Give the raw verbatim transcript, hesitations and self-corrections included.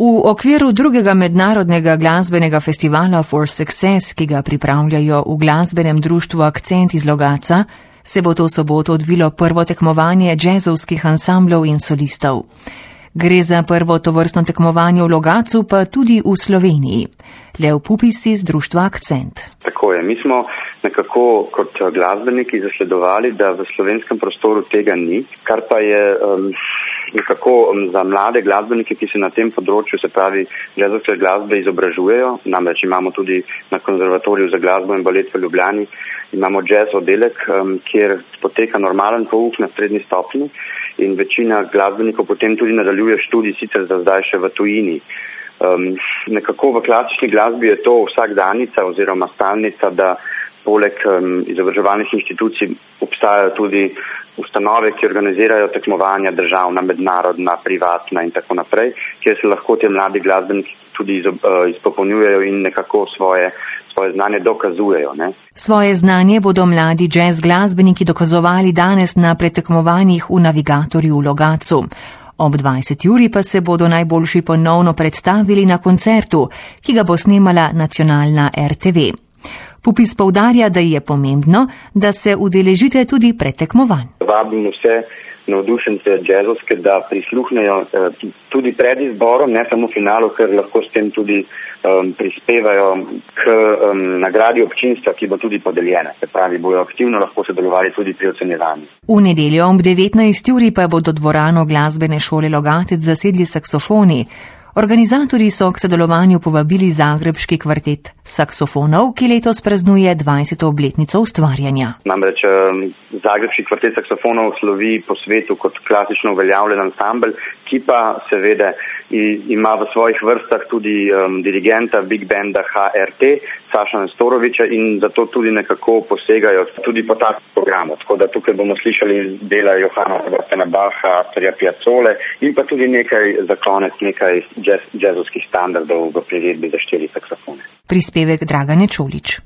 V okviru drugega mednarodnega glasbenega festivala For Success, ki ga pripravljajo v glasbenem društvu Akcent iz Logatca, se bo to soboto odvilo prvo tekmovanje džezovskih ansamblov in solistov. Gre za prvo tovrstno tekmovanje v Logatcu, pa tudi v Sloveniji. Lev Pupis iz društva Akcent. Tako je. Mi smo nekako kot glasbeniki zasledovali, da v slovenskem prostoru tega ni, kar pa je um, nekako um, za mlade glasbenike, ki se na tem področju, se pravi džezovske glasbe, izobražujejo. Namreč imamo tudi na konzervatoriju za glasbo in balet v Ljubljani, imamo jazz oddelek, um, kjer poteka normalen pouk na srednji stopnji in večina glasbenikov potem tudi nadaljuje študij, sicer za zdaj še v tujini. Um, nekako v klasični glasbi je to vsakdanica oziroma stalnica, da poleg um, izobraževalnih inštitucij obstajajo tudi ustanove, ki organizirajo tekmovanja, državna, mednarodna, privatna in tako naprej, kjer se lahko te mladi glasbeniki tudi izo, uh, izpopolnjujejo in nekako svoje, svoje znanje dokazujejo. Ne? Svoje znanje bodo mladi jazz glasbeniki dokazovali danes na pretekmovanjih v Navigatorju v Logatcu. Ob dvajseti uri pa se bodo najboljši ponovno predstavili na koncertu, ki ga bo snemala nacionalna R T V. Pupis poudarja, da je pomembno, da se udeležite tudi pretekmovanj. Vabim vse navdušence džezovske, da prisluhnejo eh, tudi pred izborom, ne samo finalu, ker lahko s tem tudi um, prispevajo k um, nagradi občinstva, ki bo tudi podeljena. Se pravi, bojo aktivno lahko sodelovali tudi pri ocenjevanju. V nedeljo ob devetnajsti uri pa bodo dvorano glasbene šole Logatec zasedli saksofoni. Organizatorji so k sodelovanju povabili zagrebški kvartet saksofonov, ki letos praznuje dvajseto obletnico ustvarjanja. Namreč zagrebški kvartet saksofonov slovi po svetu kot klasično uveljavljen ansambel, ki pa seveda ima v svojih vrstah tudi um, dirigenta Big Banda H R T, Saša Nestoroviča, in zato tudi nekako posegajo tudi po takih programu. Tako da tukaj bomo slišali dela Johana Sebastiana Bacha, Astorja Piazzole in pa tudi nekaj za konec, nekaj jazz, jazzovskih standardov v priredbi za štiri saksofone. Prispevek Dragane Čolič.